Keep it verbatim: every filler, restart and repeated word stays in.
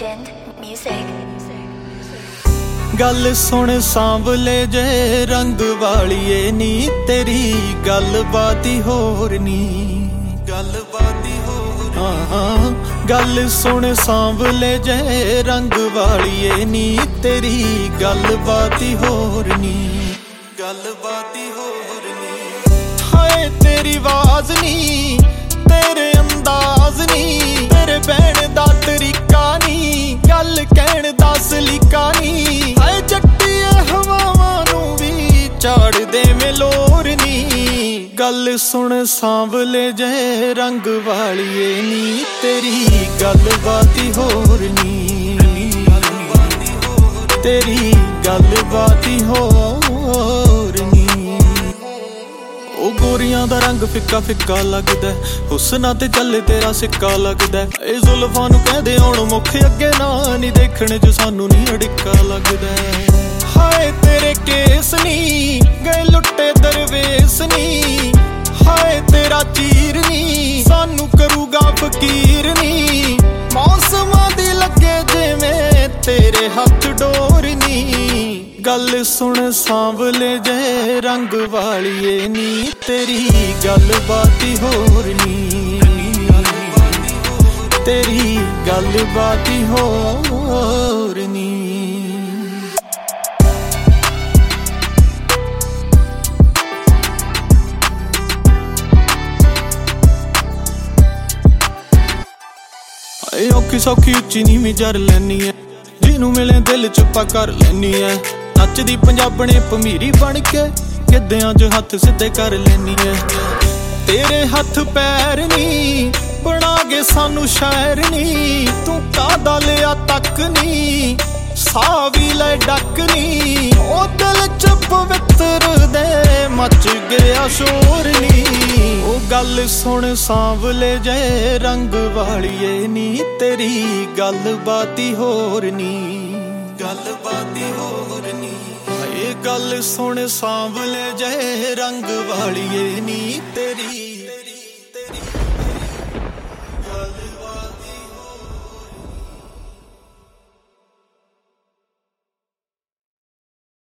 Legend Music. गल सुन सांवले जे रंग वालीए नी तेरी गल बाती होर नी गल बाती होर हाँ हाँ गल सुन सांवले जे रंग वालीए नी तेरी गल बाती होर नी गल बाती होर नी हाय तेरी आवाज नी तेरे अंदाज नी तेरे बहन दा तरीका नी गल कहण दा सलीका नी हाय जट्टीए हवावां नू भी झाड़ देवें लोर नी गल सुन सांवले जे रंग वालीए नी तेरी गल बाती होर नी तेरी गल बाती होर नी ओ गोरियां दा रंग फिक्का फिक्का लगदा हुस्ना ते चले तेरा सिक्का लगदा ए जुल्फां नू कहदे हुण मुख अगे ना नी देखण च सानू नी अड़िक्का लगदा हाय तेरे केस नी गए लुट्टे दरवेस नी हाय तेरा चीर नी सानू करूगा फकीर नी मौसमां दी लगे जिवें तेरे हथ डोर नी गल सुन सांवले जे रंग वालीए नी तेरी गल बाती होर नी तेरी गल बाती होर नी औखी सौखी उच्ची नीवीं जर लैनी है जिनू मिले दिल चुप्पा कर लैनी है नचदी पंजाबणे भमीरी बन के गिद्धियां च हथ सिद्धे कर लैनी है तेरे हथ पैर नी बना के सानू शायर नी तू कादा लिया तक नी साह भी ले डक नी ओ दिल च पवित्र दे मच गया शोर नी ओ गल सुन सांवले जे रंग वालीए नी तेरी गल बाती होर नी गल बाती होर नी हाय गल सुन सांवले जे रंग वालीए नी